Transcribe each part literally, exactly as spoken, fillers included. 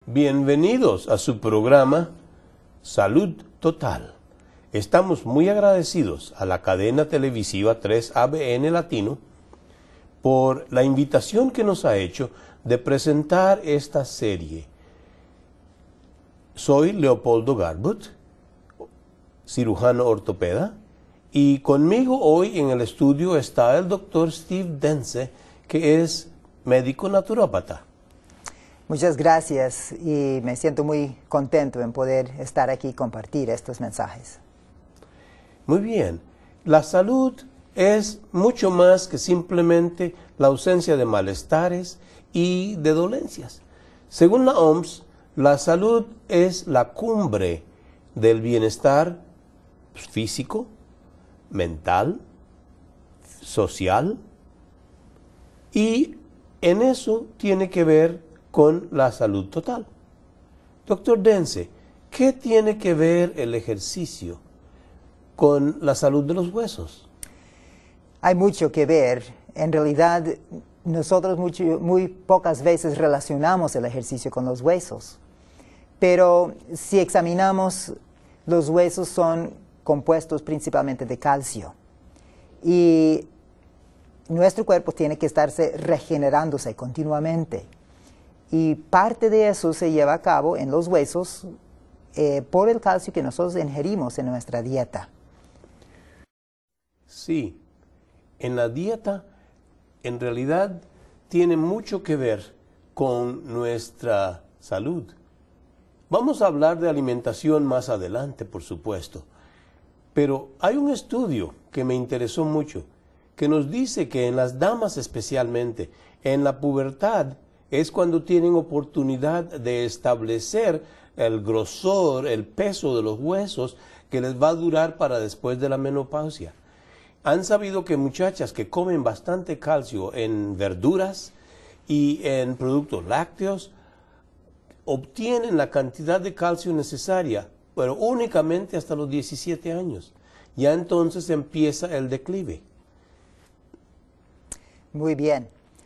Bienvenidos a su programa Salud Total. Estamos muy agradecidos a la cadena televisiva tres A B N Latino por la invitación que nos ha hecho de presentar esta serie. Soy Leopoldo Garbut, cirujano ortopeda, y conmigo hoy en el estudio está el doctor Steve Dence, que es médico naturópata. Muchas gracias y me siento muy contento en poder estar aquí y compartir estos mensajes. Muy bien, la salud es mucho más que simplemente la ausencia de malestares y de dolencias. Según la O M S, la salud es la cumbre del bienestar físico, mental, social, y en eso tiene que ver con la salud total. Doctor Dence, ¿qué tiene que ver el ejercicio con la salud de los huesos? Hay mucho que ver. En realidad, nosotros mucho, muy pocas veces relacionamos el ejercicio con los huesos. Pero si examinamos, los huesos son compuestos principalmente de calcio. Y nuestro cuerpo tiene que estarse regenerándose continuamente. Y parte de eso se lleva a cabo en los huesos eh, por el calcio que nosotros ingerimos en nuestra dieta. Sí, en la dieta en realidad tiene mucho que ver con nuestra salud. Vamos a hablar de alimentación más adelante, por supuesto. Pero hay un estudio que me interesó mucho, que nos dice que en las damas especialmente, en la pubertad, es cuando tienen oportunidad de establecer el grosor, el peso de los huesos que les va a durar para después de la menopausia. Han sabido que muchachas que comen bastante calcio en verduras y en productos lácteos obtienen la cantidad de calcio necesaria, pero únicamente hasta los diecisiete años. Ya entonces empieza el declive. Muy bien.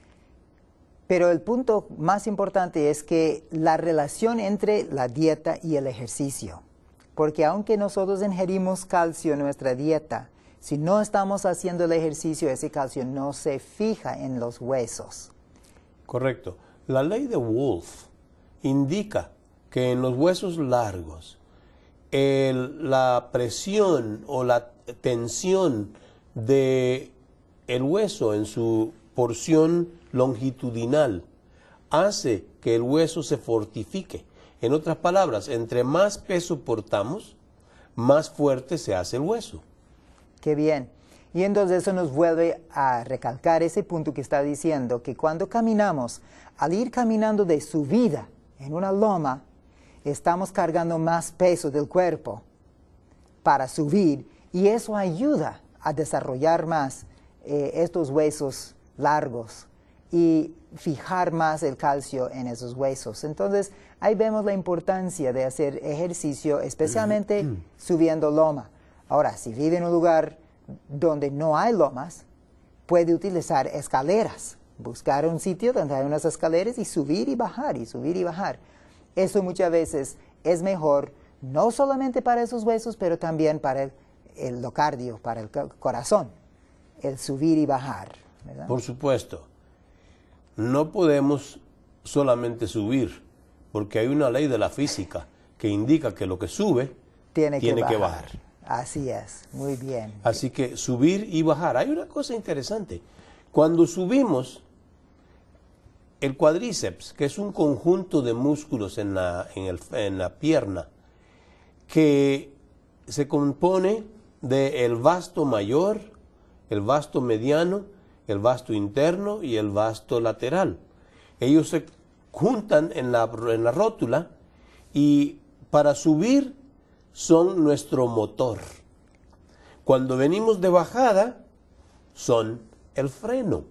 Pero el punto más importante es que la relación entre la dieta y el ejercicio. Porque aunque nosotros ingerimos calcio en nuestra dieta, si no estamos haciendo el ejercicio, ese calcio no se fija en los huesos. Correcto. La ley de Wolff indica que en los huesos largos, el, la presión o la tensión del hueso en su porción longitudinal hace que el hueso se fortifique. En otras palabras, entre más peso portamos, más fuerte se hace el hueso. Qué bien. Y entonces eso nos vuelve a recalcar ese punto que está diciendo, que cuando caminamos, al ir caminando de subida en una loma, estamos cargando más peso del cuerpo para subir, y eso ayuda a desarrollar más eh, estos huesos largos y fijar más el calcio en esos huesos. Entonces, ahí vemos la importancia de hacer ejercicio, especialmente subiendo loma. Ahora, si vive en un lugar donde no hay lomas, puede utilizar escaleras. Buscar un sitio donde hay unas escaleras y subir y bajar, y subir y bajar. Eso muchas veces es mejor, no solamente para esos huesos, pero también para el, el endocardio, para el corazón, el subir y bajar, ¿verdad? Por supuesto. No podemos solamente subir, porque hay una ley de la física que indica que lo que sube tiene, tiene que, que bajar. bajar. Así es, muy bien. Así que subir y bajar. Hay una cosa interesante. Cuando subimos, el cuádriceps, que es un conjunto de músculos en la, en el, en la pierna, que se compone del vasto mayor, el vasto mediano, el vasto interno y el vasto lateral. Ellos se juntan en la, en la rótula y para subir son nuestro motor. Cuando venimos de bajada, son el freno.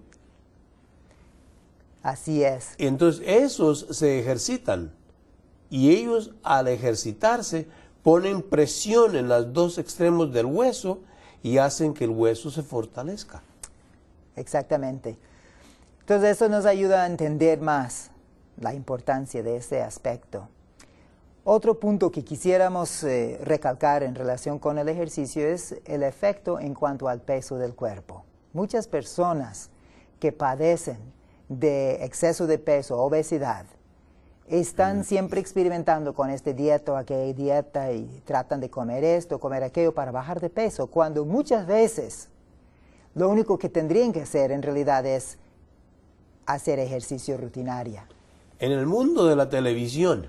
Así es. Entonces esos se ejercitan y ellos al ejercitarse ponen presión en los dos extremos del hueso y hacen que el hueso se fortalezca. Exactamente. Entonces eso nos ayuda a entender más la importancia de ese aspecto. Otro punto que quisiéramos eh, recalcar en relación con el ejercicio es el efecto en cuanto al peso del cuerpo. Muchas personas que padecen de exceso de peso, obesidad, están siempre experimentando con esta dieta o aquella dieta y tratan de comer esto, comer aquello para bajar de peso, cuando muchas veces lo único que tendrían que hacer en realidad es hacer ejercicio rutinaria. En el mundo de la televisión,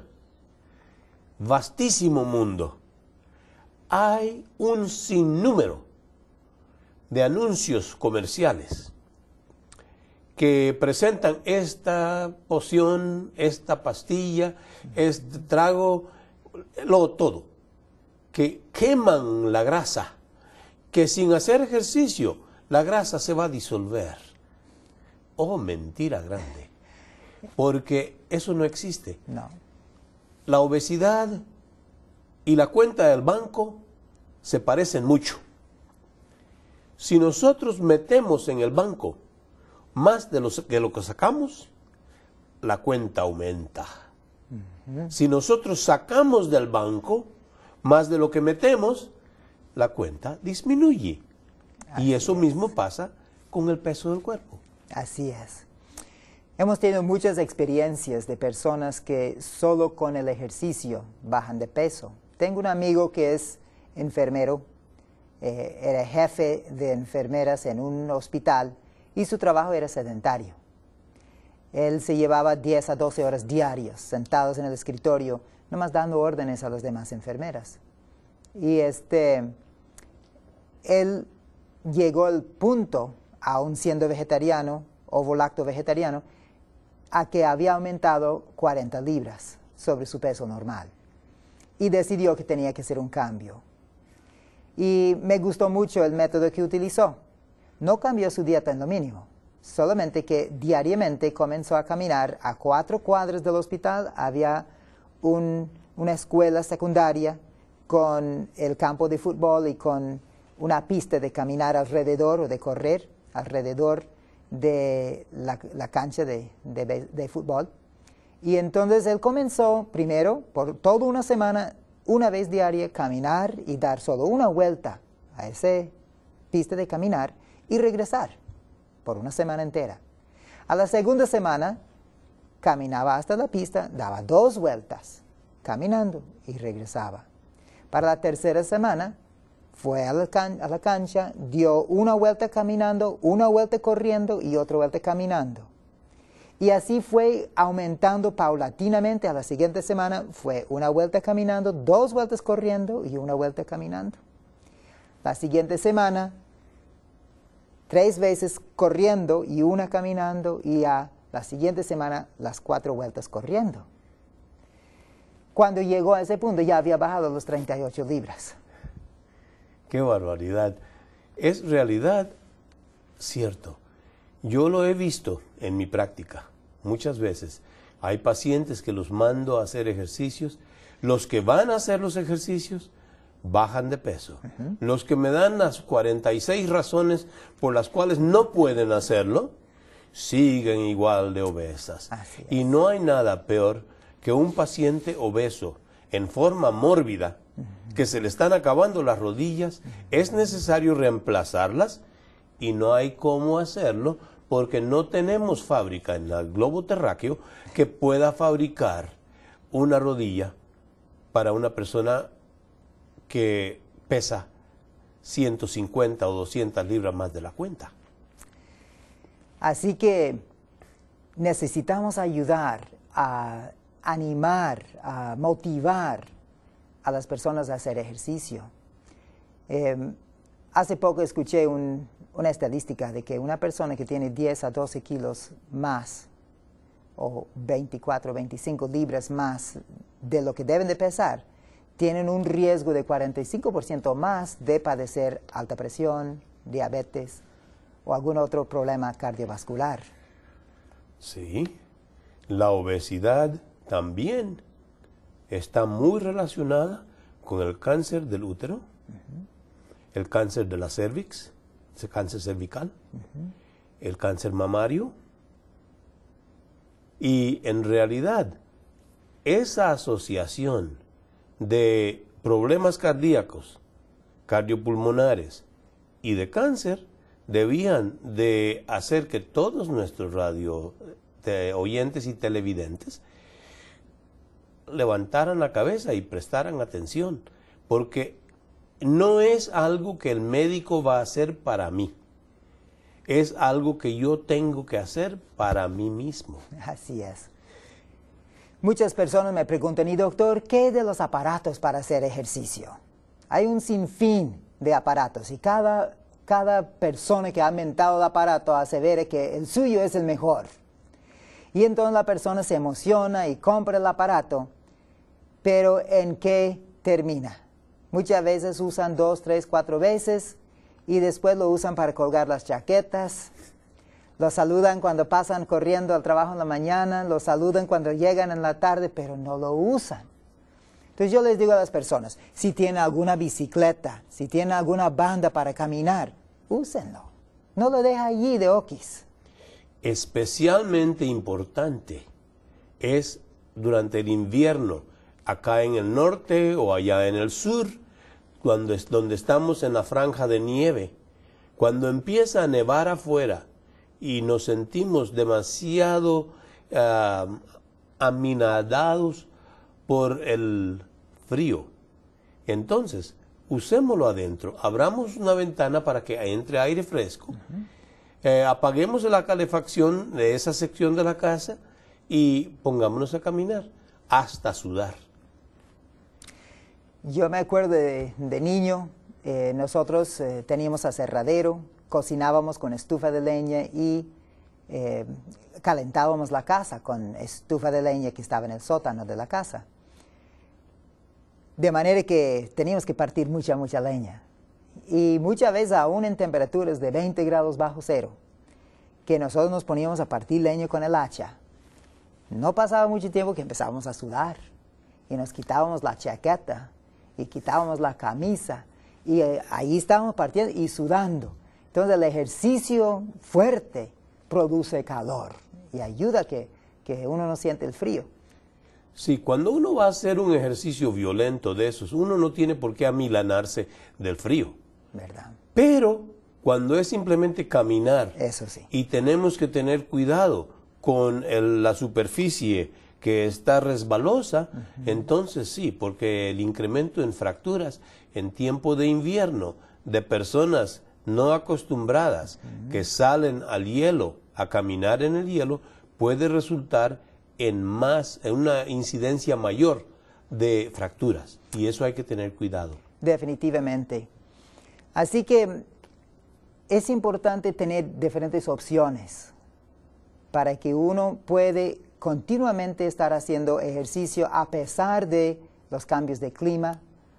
vastísimo mundo, hay un sinnúmero de anuncios comerciales que presentan esta poción, esta pastilla, este trago, lo todo, que queman la grasa, que sin hacer ejercicio la grasa se va a disolver. Oh, mentira grande, porque eso no existe. No. La obesidad y la cuenta del banco se parecen mucho. Si nosotros metemos en el banco más de, los, de lo que sacamos, la cuenta aumenta. Uh-huh. Si nosotros sacamos del banco más de lo que metemos, la cuenta disminuye. Así y eso es. Mismo pasa con el peso del cuerpo. Así es. Hemos tenido muchas experiencias de personas que solo con el ejercicio bajan de peso. Tengo un amigo que es enfermero, eh, era jefe de enfermeras en un hospital y su trabajo era sedentario. Él se llevaba diez a doce horas diarias sentados en el escritorio, nomás dando órdenes a las demás enfermeras. Y este, él llegó al punto, aún siendo vegetariano, ovo-lacto vegetariano, a que había aumentado cuarenta libras sobre su peso normal. Y decidió que tenía que hacer un cambio. Y me gustó mucho el método que utilizó. No cambió su dieta en lo mínimo, solamente que diariamente comenzó a caminar a cuatro cuadras del hospital. Había un, una escuela secundaria con el campo de fútbol y con una pista de caminar alrededor o de correr alrededor de la, la cancha de, de, de fútbol. Y entonces él comenzó primero por toda una semana, una vez diaria, caminar y dar solo una vuelta a esa pista de caminar y regresar por una semana entera. A la segunda semana caminaba hasta la pista, daba dos vueltas caminando y regresaba. Para la tercera semana fue a la, can a la cancha, dio una vuelta caminando, una vuelta corriendo y otra vuelta caminando. Y así fue aumentando paulatinamente. A la siguiente semana fue una vuelta caminando, dos vueltas corriendo y una vuelta caminando. La siguiente semana, tres veces corriendo y una caminando, y a la siguiente semana las cuatro vueltas corriendo. Cuando llegó a ese punto ya había bajado los treinta y ocho libras. ¡Qué barbaridad! Es realidad cierto. Yo lo he visto en mi práctica muchas veces. Hay pacientes que los mando a hacer ejercicios. Los que van a hacer los ejercicios bajan de peso. Uh-huh. Los que me dan las cuarenta y seis razones por las cuales no pueden hacerlo, siguen igual de obesas. Y no hay nada peor que un paciente obeso en forma mórbida, uh-huh, que se le están acabando las rodillas, uh-huh, es necesario reemplazarlas y no hay cómo hacerlo porque no tenemos fábrica en el globo terráqueo que pueda fabricar una rodilla para una persona que pesa ciento cincuenta o doscientas libras más de la cuenta. Así que necesitamos ayudar a animar, a motivar a las personas a hacer ejercicio. Eh, hace poco escuché un, una estadística de que una persona que tiene diez a doce kilos más o veinticuatro, veinticinco libras más de lo que deben de pesar, tienen un riesgo de cuarenta y cinco por ciento más de padecer alta presión, diabetes o algún otro problema cardiovascular. Sí, la obesidad también está muy relacionada con el cáncer del útero, uh-huh, el cáncer de la cervix, ese cáncer cervical, uh-huh, el cáncer mamario Y en realidad, esa asociación de problemas cardíacos, cardiopulmonares y de cáncer debían de hacer que todos nuestros radio de oyentes y televidentes levantaran la cabeza y prestaran atención, porque no es algo que el médico va a hacer para mí, es algo que yo tengo que hacer para mí mismo. Así es. Muchas personas me preguntan, y doctor, ¿qué de los aparatos para hacer ejercicio? Hay un sinfín de aparatos y cada, cada persona que ha inventado el aparato hace ver que el suyo es el mejor. Y entonces la persona se emociona y compra el aparato, pero ¿en qué termina? Muchas veces usan dos, tres, cuatro veces y después lo usan para colgar las chaquetas. Lo saludan cuando pasan corriendo al trabajo en la mañana, lo saludan cuando llegan en la tarde, pero no lo usan. Entonces yo les digo a las personas, si tienen alguna bicicleta, si tienen alguna banda para caminar, úsenlo. No lo dejen allí de oquis. Especialmente importante es durante el invierno, acá en el norte o allá en el sur, cuando es, donde estamos en la franja de nieve, cuando empieza a nevar afuera y nos sentimos demasiado uh, aminadados por el frío, entonces usémoslo adentro, abramos una ventana para que entre aire fresco, uh-huh. eh, apaguemos la calefacción de esa sección de la casa y pongámonos a caminar hasta sudar. Yo me acuerdo de, de niño, eh, nosotros eh, teníamos aserradero, cocinábamos con estufa de leña y eh, calentábamos la casa con estufa de leña que estaba en el sótano de la casa. De manera que teníamos que partir mucha, mucha leña. Y muchas veces aún en temperaturas de veinte grados bajo cero, que nosotros nos poníamos a partir leña con el hacha. No pasaba mucho tiempo que empezábamos a sudar y nos quitábamos la chaqueta y quitábamos la camisa y eh, ahí estábamos partiendo y sudando. Entonces el ejercicio fuerte produce calor y ayuda a que, que uno no siente el frío. Sí, cuando uno va a hacer un ejercicio violento de esos, uno no tiene por qué amilanarse del frío. ¿Verdad? Pero cuando es simplemente caminar, eso sí, y tenemos que tener cuidado con el, la superficie que está resbalosa, uh-huh. entonces sí, porque el incremento en fracturas en tiempo de invierno de personas no acostumbradas uh-huh. que salen al hielo, a caminar en el hielo, puede resultar en más, en una incidencia mayor de fracturas, y eso hay que tener cuidado. Definitivamente. Así que es importante tener diferentes opciones para que uno puede continuamente estar haciendo ejercicio a pesar de los cambios de clima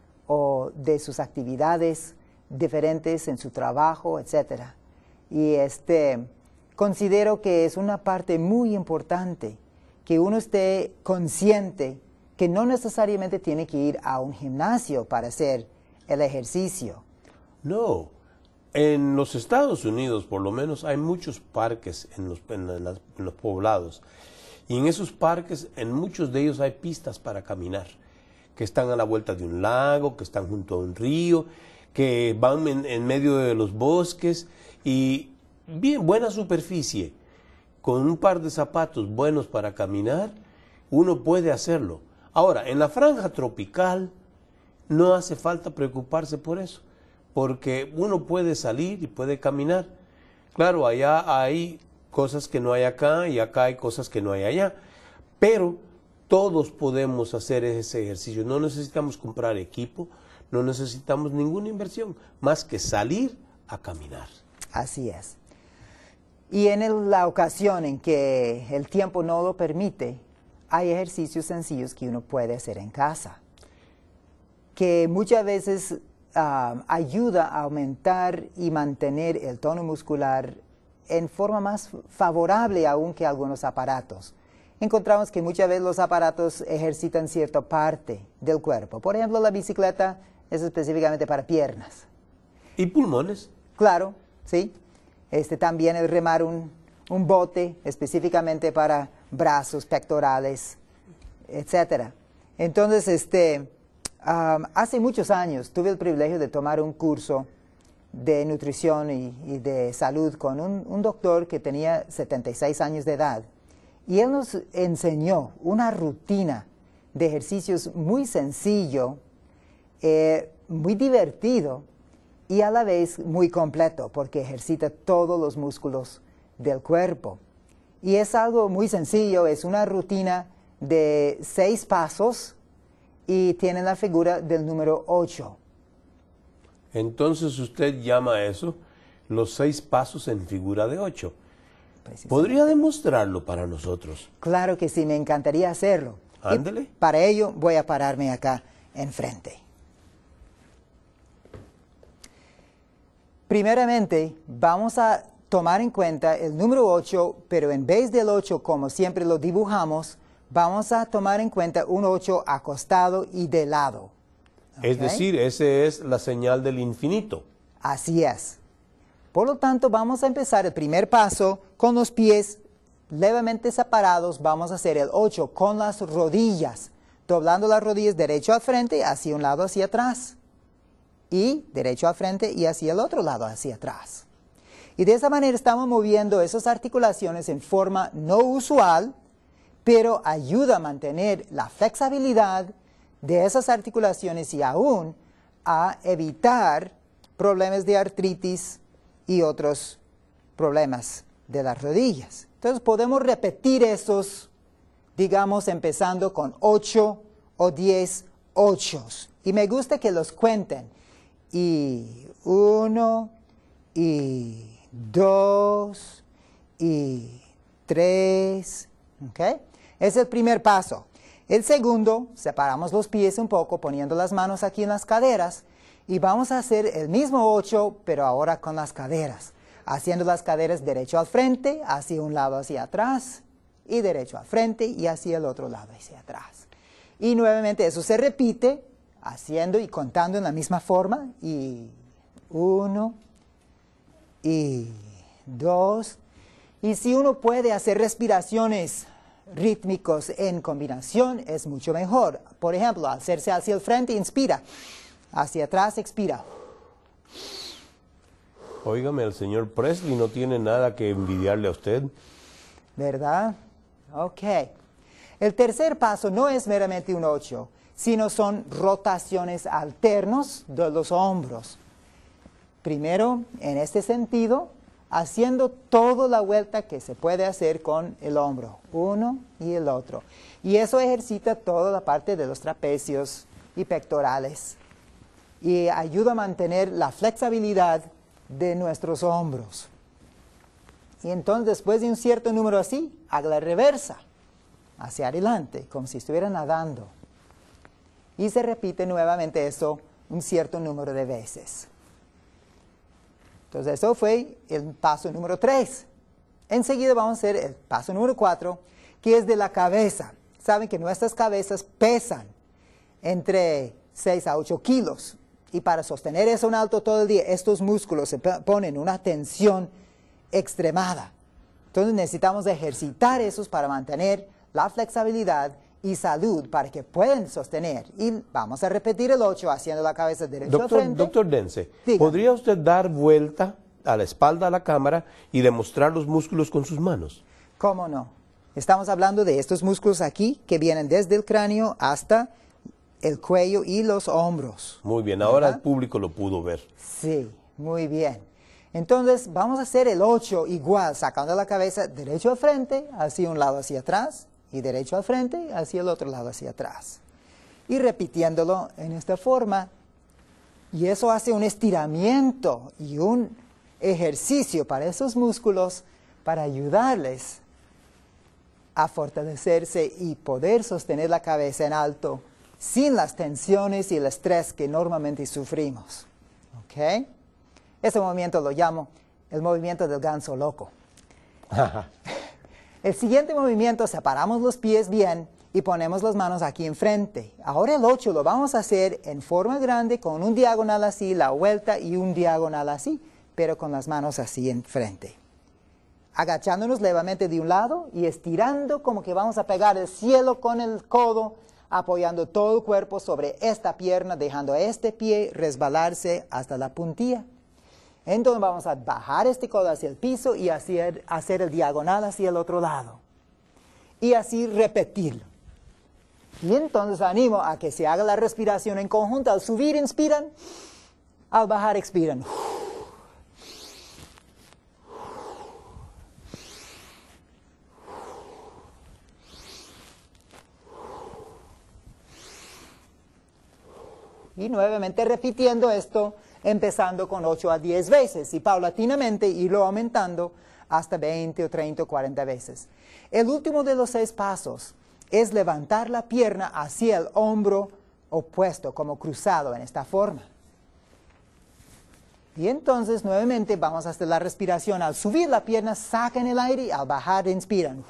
o de sus actividades diferentes en su trabajo, etcétera. Y este, considero que es una parte muy importante que uno esté consciente que no necesariamente tiene que ir a un gimnasio para hacer el ejercicio. No, en los Estados Unidos por lo menos hay muchos parques en los, en las, en los poblados. Y en esos parques, en muchos de ellos hay pistas para caminar, que están a la vuelta de un lago, que están junto a un río, que van en, en medio de los bosques y bien buena superficie. Con un par de zapatos buenos para caminar, uno puede hacerlo. Ahora, en la franja tropical no hace falta preocuparse por eso, porque uno puede salir y puede caminar. Claro, allá hay cosas que no hay acá y acá hay cosas que no hay allá, pero todos podemos hacer ese ejercicio. No necesitamos comprar equipo, no necesitamos ninguna inversión, más que salir a caminar. Así es. Y en el, la ocasión en que el tiempo no lo permite, hay ejercicios sencillos que uno puede hacer en casa, que muchas veces uh, ayuda a aumentar y mantener el tono muscular en forma más favorable aún que algunos aparatos. Encontramos que muchas veces los aparatos ejercitan cierta parte del cuerpo. Por ejemplo, la bicicleta es específicamente para piernas. ¿Y pulmones? Claro, sí. Este, también el remar un, un bote específicamente para brazos, pectorales, etcétera. Entonces, este, um, hace muchos años tuve el privilegio de tomar un curso de nutrición y, y de salud con un, un doctor que tenía setenta y seis años de edad. Y él nos enseñó una rutina de ejercicios muy sencillo, eh, muy divertido y a la vez muy completo, porque ejercita todos los músculos del cuerpo. Y es algo muy sencillo, es una rutina de seis pasos y tiene la figura del número ocho. Entonces usted llama a eso los seis pasos en figura de ocho. ¿Podría demostrarlo para nosotros? Claro que sí, me encantaría hacerlo. Ándele. Y para ello voy a pararme acá enfrente. Primeramente, vamos a tomar en cuenta el número ocho, pero en vez del ocho, como siempre lo dibujamos, vamos a tomar en cuenta un ocho acostado y de lado. Es ¿Okay? decir, esa es la señal del infinito. Así es. Por lo tanto, vamos a empezar el primer paso con los pies levemente separados. Vamos a hacer el ocho con las rodillas, doblando las rodillas derecho al frente, hacia un lado, hacia atrás. Y derecho al frente y hacia el otro lado, hacia atrás. Y de esa manera estamos moviendo esas articulaciones en forma no usual, pero ayuda a mantener la flexibilidad de esas articulaciones y aún a evitar problemas de artritis y otros problemas de las rodillas. Entonces podemos repetir esos, digamos, empezando con ocho o diez ochos. Y me gusta que los cuenten. Y uno, y dos, y tres. ¿Ok? Es el primer paso. El segundo, separamos los pies un poco, poniendo las manos aquí en las caderas. Y vamos a hacer el mismo ocho, pero ahora con las caderas. Haciendo las caderas derecho al frente, hacia un lado hacia atrás, y derecho al frente y hacia el otro lado hacia atrás. Y nuevamente eso se repite, haciendo y contando en la misma forma. Y uno, y dos. Y si uno puede hacer respiraciones rítmicos en combinación, es mucho mejor. Por ejemplo, al hacerse hacia el frente, inspira. Hacia atrás, expira. Óigame, el señor Presley no tiene nada que envidiarle a usted. ¿Verdad? Ok. El tercer paso no es meramente un ocho, sino son rotaciones alternos de los hombros. Primero, en este sentido, haciendo toda la vuelta que se puede hacer con el hombro, uno y el otro. Y eso ejercita toda la parte de los trapecios y pectorales. Y ayuda a mantener la flexibilidad de nuestros hombros. Y entonces, después de un cierto número así, haga la reversa, hacia adelante, como si estuviera nadando. Y se repite nuevamente eso un cierto número de veces. Entonces, eso fue el paso número tres. Enseguida vamos a hacer el paso número cuatro, que es de la cabeza. Saben que nuestras cabezas pesan entre seis a ocho kilos. Y para sostener eso en alto todo el día, estos músculos se ponen una tensión extremada. Entonces necesitamos ejercitar esos para mantener la flexibilidad y salud para que puedan sostener. Y vamos a repetir el ocho haciendo la cabeza derecha al frente. Doctor Dense, Dígame. ¿podría usted dar vuelta a la espalda a la cámara y demostrar los músculos con sus manos? ¿Cómo no? Estamos hablando de estos músculos aquí que vienen desde el cráneo hasta el cuello y los hombros. Muy bien, ahora ¿verdad? el público lo pudo ver. Sí, muy bien. Entonces vamos a hacer el ocho igual, sacando la cabeza derecho al frente, hacia un lado hacia atrás, y derecho al frente, hacia el otro lado hacia atrás. Y repitiéndolo en esta forma, y eso hace un estiramiento y un ejercicio para esos músculos para ayudarles a fortalecerse y poder sostener la cabeza en alto sin las tensiones y el estrés que normalmente sufrimos. ¿Ok? Ese movimiento lo llamo el movimiento del ganso loco. El siguiente movimiento, separamos los pies bien y ponemos las manos aquí enfrente. Ahora el ocho lo vamos a hacer en forma grande con un diagonal así, la vuelta y un diagonal así, pero con las manos así enfrente. agachándonos levemente de un lado y estirando como que vamos a pegar el cielo con el codo, apoyando todo el cuerpo sobre esta pierna, dejando a este pie resbalarse hasta la puntilla. Entonces vamos a bajar este codo hacia el piso y hacer, hacer el diagonal hacia el otro lado. Y así repetirlo. Y entonces animo a que se haga la respiración en conjunto. Al subir inspiran, al bajar expiran. Y nuevamente repitiendo esto, empezando con ocho a diez veces y paulatinamente irlo aumentando hasta veinte o treinta o cuarenta veces. El último de los seis pasos es levantar la pierna hacia el hombro opuesto, como cruzado en esta forma. Y entonces nuevamente vamos a hacer la respiración. Al subir la pierna sacan el aire y al bajar inspiran.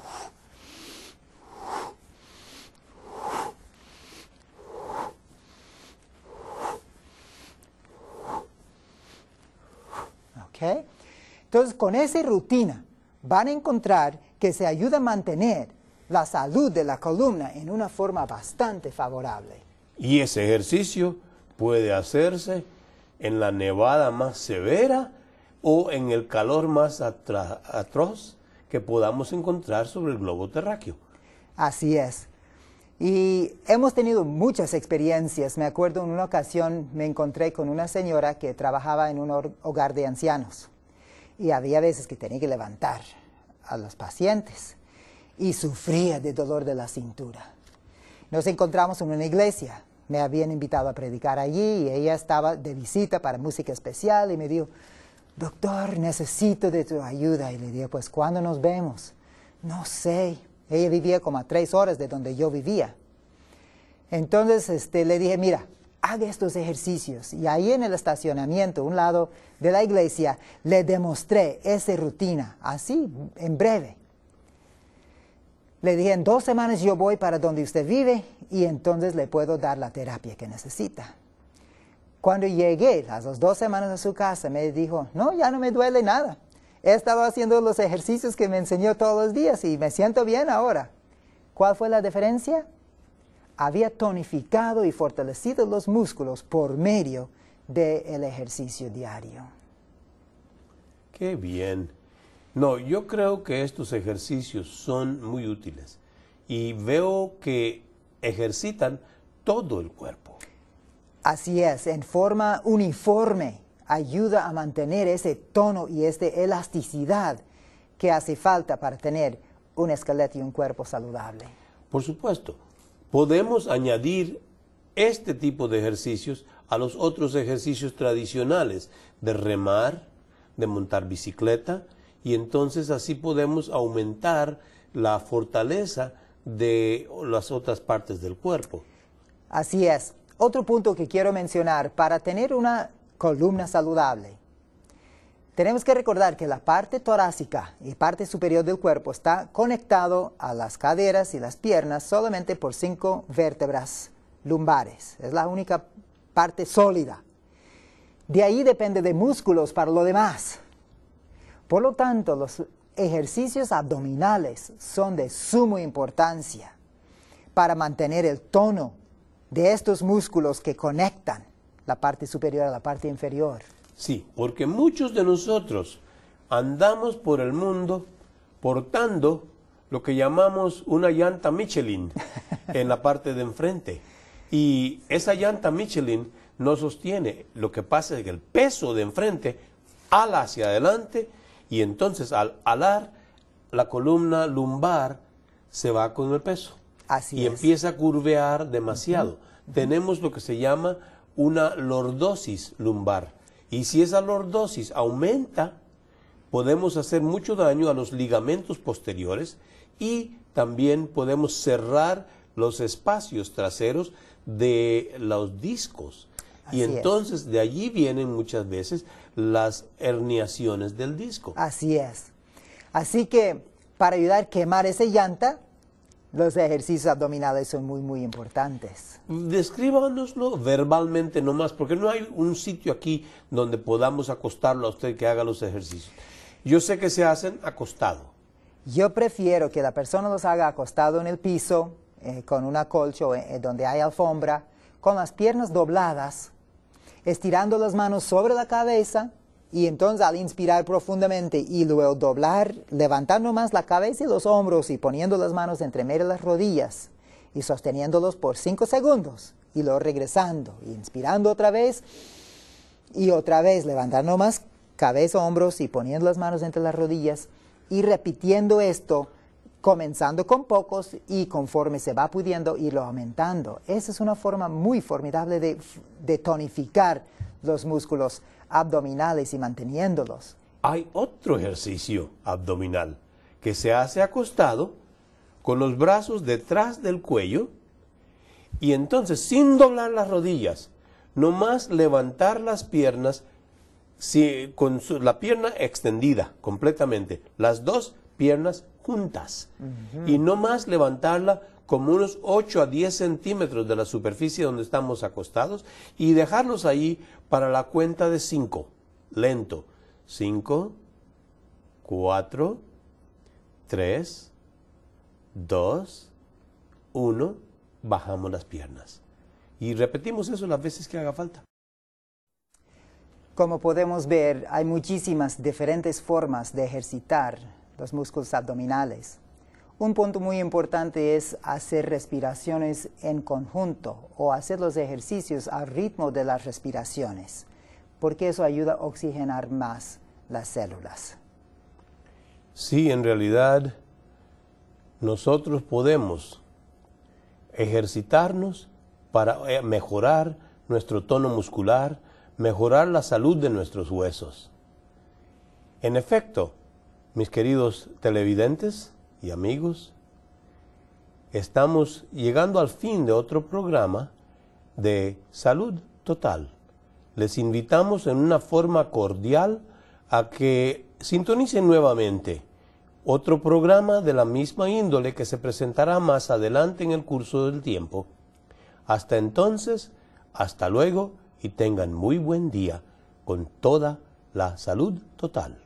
¿Okay? Entonces, con esa rutina van a encontrar que se ayuda a mantener la salud de la columna en una forma bastante favorable. Y ese ejercicio puede hacerse en la nevada más severa o en el calor más atroz que podamos encontrar sobre el globo terráqueo. Así es. Y hemos tenido muchas experiencias. Me acuerdo en una ocasión me encontré con una señora que trabajaba en un hogar de ancianos. Y había veces que tenía que levantar a los pacientes. Y sufría de dolor de la cintura. Nos encontramos en una iglesia. Me habían invitado a predicar allí y ella estaba de visita para música especial. Y me dijo, doctor, necesito de tu ayuda. Y le dije, pues, ¿cuándo nos vemos? No sé. Ella vivía como a tres horas de donde yo vivía. Entonces este, le dije, mira, haga estos ejercicios. Y ahí en el estacionamiento, a un lado de la iglesia, le demostré esa rutina, así, en breve. Le dije, en dos semanas yo voy para donde usted vive y entonces le puedo dar la terapia que necesita. Cuando llegué a las dos semanas a su casa, me dijo, no, ya no me duele nada. He estado haciendo los ejercicios que me enseñó todos los días y me siento bien ahora. ¿Cuál fue la diferencia? Había tonificado y fortalecido los músculos por medio del ejercicio diario. ¡Qué bien! No, yo creo que estos ejercicios son muy útiles y veo que ejercitan todo el cuerpo. Así es, en forma uniforme. Ayuda a mantener ese tono y esta elasticidad que hace falta para tener un esqueleto y un cuerpo saludable. Por supuesto, podemos añadir este tipo de ejercicios a los otros ejercicios tradicionales de remar, de montar bicicleta, y entonces así podemos aumentar la fortaleza de las otras partes del cuerpo. Así es. Otro punto que quiero mencionar, para tener una columna saludable, tenemos que recordar que la parte torácica y parte superior del cuerpo está conectado a las caderas y las piernas solamente por cinco vértebras lumbares. Es la única parte sólida. De ahí depende de músculos para lo demás. Por lo tanto, los ejercicios abdominales son de suma importancia para mantener el tono de estos músculos que conectan la parte superior a la parte inferior. Sí, porque muchos de nosotros andamos por el mundo portando lo que llamamos una llanta Michelin en la parte de enfrente. Y esa llanta Michelin no sostiene. Lo que pasa es que el peso de enfrente ala hacia adelante y entonces al alar la columna lumbar se va con el peso. Así y es. empieza a curvear demasiado. Uh-huh. Uh-huh. Tenemos lo que se llama una lordosis lumbar. Y si esa lordosis aumenta, podemos hacer mucho daño a los ligamentos posteriores y también podemos cerrar los espacios traseros de los discos. Así y entonces es. De allí vienen muchas veces las herniaciones del disco. Así es. Así que para ayudar a quemar esa llanta, los ejercicios abdominales son muy, muy importantes. Descríbanoslo verbalmente nomás, porque no hay un sitio aquí donde podamos acostarlo a usted que haga los ejercicios. Yo sé que se hacen acostado. Yo prefiero que la persona los haga acostado en el piso, eh, con un acolcho eh, donde hay alfombra, con las piernas dobladas, estirando las manos sobre la cabeza, y entonces al inspirar profundamente y luego doblar, levantando más la cabeza y los hombros y poniendo las manos entre medio de las rodillas y sosteniéndolos por cinco segundos y luego regresando, y inspirando otra vez y otra vez levantando más cabeza, hombros y poniendo las manos entre las rodillas y repitiendo esto, comenzando con pocos y conforme se va pudiendo irlo aumentando. Esa es una forma muy formidable de, de tonificar los músculos abdominales y manteniéndolos. Hay otro ejercicio abdominal que se hace acostado con los brazos detrás del cuello y entonces sin doblar las rodillas, nomás levantar las piernas si, con su, la pierna extendida completamente, las dos piernas juntas, uh-huh. y no más levantarla como unos ocho a diez centímetros de la superficie donde estamos acostados y dejarlos ahí para la cuenta de cinco, lento, cinco, cuatro, tres, dos, uno, bajamos las piernas y repetimos eso las veces que haga falta. Como podemos ver, hay muchísimas diferentes formas de ejercitar los músculos abdominales. Un punto muy importante es hacer respiraciones en conjunto o hacer los ejercicios al ritmo de las respiraciones, porque eso ayuda a oxigenar más las células. Sí, en realidad nosotros podemos ejercitarnos para mejorar nuestro tono muscular, mejorar la salud de nuestros huesos. En efecto, mis queridos televidentes y amigos, estamos llegando al fin de otro programa de Salud Total. Les invitamos en una forma cordial a que sintonicen nuevamente otro programa de la misma índole que se presentará más adelante en el curso del tiempo. Hasta entonces, hasta luego y tengan muy buen día con toda la salud total.